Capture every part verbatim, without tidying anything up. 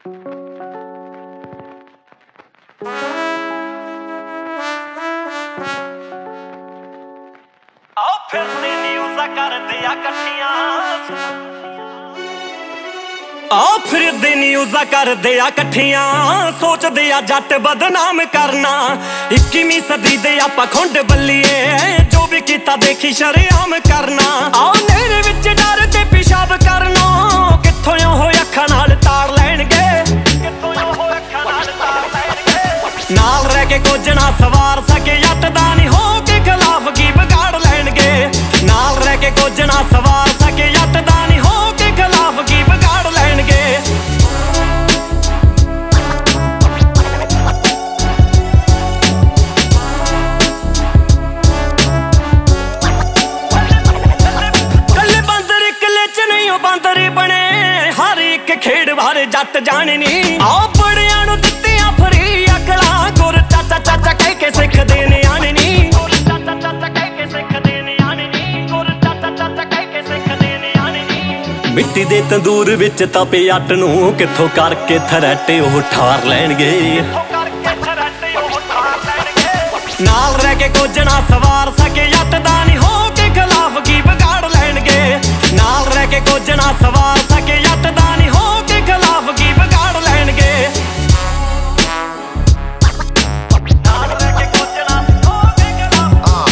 ਫਿਰਦੀ ਨਿਊਜ਼ਾਂ ਕਰਦੇ ਆ ਇਕੱਠੀਆਂ ਆ ਫਿਰਦੀ ਨਿਊਜ਼ਾਂ ਕਰਦੇ ਆ ਇਕੱਠੀਆਂ ਸੋਚਦੇ ਆ ਜੱਟ ਬਦਨਾਮ ਕਰਨਾ ਇੱਕੀਵੀਂ ਸਦੀ ਦੇ ਆਪਾਂ ਖੁੰਡ ਬੱਲੀਏ ਜੋ ਵੀ ਕੀਤਾ ਦੇਖੀ ਸ਼ਰੇਆਮ ਕਰਨਾ ਆ ਨੇਰੇ ਵਿੱਚ ਡਰ ਤੇ ਪਿਸ਼ਾਬ ਕਰਨਾ ਕਿੱਥੋਂ ਉਹ ਅੱਖਾਂ ਨਾਲ ਤਾੜ ਲੈਣਗੇ ਕਿੱਥੋਂ ਉਹ ਅੱਖਾਂ ਨਾਲ ਤਾੜ ਲੈਣਗੇ ਨਾਲ ਰਹਿ ਕੇ ਕੁਝ ਨਾ ਸਵਾਰ ਸਕੇ ਜੱਟ ਦਾ ਨਹੀਂ ਹੋ ਕੇ ਖਿਲਾਫ ਕੀ ਵਿਗਾੜ ਲੈਣਗੇ ਨਾਲ ਰਹਿ ਕੇ ਕੁਝ ਨਾ ਸਵਾਰ ਸਕੇ ਜੱਟ ਦਾ ਨਹੀਂ ਹੋ ਕੇ ਖਿਲਾਫ ਕੀ ਵਿਗਾੜ ਲੈਣਗੇ ਕੱਲੇ ਬਾਂਦਰ ਇਕੱਲੇ ਚ ਨਹੀਂ ਉਹ ਬਾਂਦਰ ਬਣੇ ਹਰ ਇੱਕ ਖੇਡ ਬਾਰੇ ਜੱਟ ਜਾਣਨੀ ਆ ਬੜਿਆਂ ਨੂੰ ਦਿੱਤੀਆਂ ਫਰੀ ਅਕਲਾਂ ਗੁਰ ਚਾਚਾ ਚਾਚਾ ਕਹਿ ਕੇ ਸਿੱਖਦੇ ਨੇ ਆਣਨੀ ਗੁਰ ਚਾਚਾ ਚਾਚਾ ਕਹਿ ਕੇ ਸਿੱਖਦੇ ਨੇ ਆਣਨੀ ਗੁਰ ਚਾਚਾ ਚਾਚਾ ਕਹਿ ਕੇ ਸਿੱਖਦੇ ਨੇ ਆਣਨੀ ਮਿੱਟੀ ਦੇ ਤੰਦੂਰ ਵਿੱਚ ਤਪੇ ਅੱਟ ਨੂੰ ਕਿੱਥੋਂ ਕਰਕੇ ਥਰੈਟੇ ਉਹ ਠਾਰ ਲੈਣਗੇ ਕਿੱਥੋਂ ਕਰਕੇ ਥਰੈਟੇ ਉਹ ਠਾਰ ਲੈਣਗੇ ਨਾਲ ਰਹਿ ਕੇ ਕੁਝ ਨਾ ਸਵਾਰ ਸਕੇ ਜੱਟ ਦਾ ਨਹੀਂ ਹੋ ਕੇ ਖਿਲਾਫ ਕੀ ਵਿਗਾੜ ਲੈਣਗੇ ਨਾਲ ਰਹਿ ਕੇ ਕੁਝ ਨਾ ਸਵਾਰ ਸਕੇ ਜੱਟ ਦਾ ਨਹੀਂ ਹੋ ਕੇ ਖਿਲਾਫ ਕੀ ਵਿਗਾੜ ਲੈਣਗੇ ਨਾਲ ਰਹਿ ਕੇ ਕੁਝ ਨਾ ਹੋ ਕੇ ਖਿਲਾਫ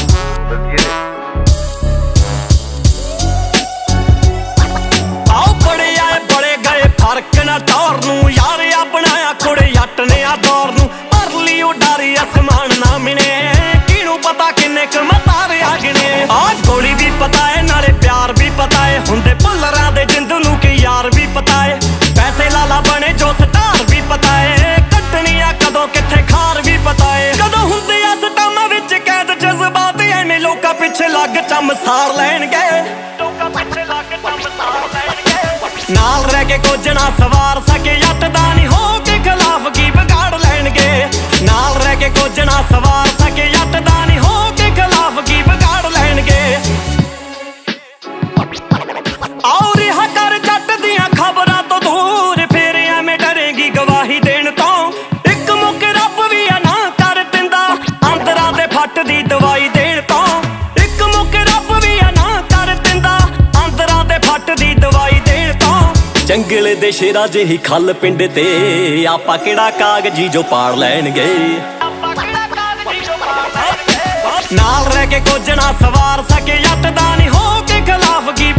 ਆਓ ਬੜੇ ਆਏ ਬੜੇ ਗਏ ਫਰਕ ਨਾ ਟੌਰ ਨੂੰ ਯਾਰ ਆ ਬਣਾਇਆ ਕੁੜੇ ਜੱਟ ਨੇ ਆ ਦੌਰ ਨੂੰ ਭਰ ਲਈ ਉਡਾਰੀ ਅਸਮਾਨ ਨਾ ਮਿਣੇ ਕਿਹਨੂੰ ਪਤਾ ਕਿੰਨੇ ਕੁ ਮਤਾਰੇ ਆਗਣੇ ਆ ਗੋਲੀ ਵੀ ਪਤਾ ਏ ਨਾਲੇ ਪਿਆਰ ਵੀ ਪਤਾ ਏ ਹੁੰਦੇ ਭੁੱਲਰਾਂ ਦੇ ਜਿੰਦ ਨੂੰ ਕਿ ਯਾਰ ਵੀ ਪਤਾ ਏ ਪੈਸੇ ਲਾਲਾ ਬਣੇ ਜੋ ਸਟਾਰ ਵੀ ਪਤਾ ਏ ਕੱਟਣੀ ਆ ਕਦੋਂ ਕਿੱਥੇ ਖਾਰ ਵੀ ਪਤਾ ਏ ਕਦੋਂ ਹੁੰਦੇ ਆ ਸਟਾਮਾਂ ਵਿੱਚ ਕੈਦ ਜਜ਼ਬਾਤ ਐਵੇਂ ਲੋਕਾਂ ਪਿੱਛੇ ਲੱਗ ਚੰਮ ਸਾਰ ਲੈਣਗੇ ਲੋਕਾਂ ਪਿੱਛੇ ਲੱਗ ਚੰਮ ਸਾਰ ਲੈਣਗੇ ਨਾਲ ਰਹਿ ਕੇ ਕੁਝ ਨਾ ਸਵਾਰ ਸਕੇ ਜੱਟ ਦਾ ਨਹੀਂ ਹੋ ਕੇ ਖਿਲਾਫ ਕੀ ਵਿਗਾੜ ਲੈਣਗੇ ਨਾਲ ਰਹਿ ਕੇ ਕੁਝ ਨਾ ਸਵਾਰ ਸਕੇ ਜੱਟ ਦਾ ਨਹੀਂ ਹੋ ਕੇ ਖਿਲਾਫ ਕੀ ਵਿਗਾੜ ਲੈਣਗੇ ਆਓ ਰਿਹਾ ਕਰ ਜੱਟ ਦੀਆਂ ਖਬਰਾਂ ਤੋਂ ਦੂਰ ਫੇਰ ਐਵੇਂ ਡਰੇਗੀ ਗਵਾਹੀ ਦੇਣ ਤੋਂ ਇੱਕ ਮੁੱਕ ਰੱਬ ਵੀ ਆ ਨਾ ਕਰ ਦਿੰਦਾ ਅੰਦਰਾਂ ਦੇ ਫੱਟ ਦੀ ਦਵਾਈ ਦੇਣ ਤੋਂ ਇੱਕ ਮੁੱਕ ਰੱਬ ਵੀ ਆ ਨਾ ਕਰ ਦਿੰਦਾ ਅੰਦਰਾਂ ਦੇ ਫੱਟ ਦੀ ਦਵਾਈ ਦੇਣ ਤੋਂ ਜੰਗਲ ਦੇ ਸ਼ੇਰਾਂ ਜਿਹੀ ਖੱਲ ਪਿੰਡ ਤੇ ਆਪਾਂ ਕਿਹੜਾ ਕਾਗਜੀ ਜੋ ਪਾੜ ਲੈਣਗੇ ਨਾਲ ਰਹਿ ਕੇ ਕੁਝ ਨਾ ਸਵਾਰ ਸਕੇ ਜੱਟ ਦਾ ਨਹੀਂ ਹੋ ਕੇ ਖਿਲਾਫ ਕੀ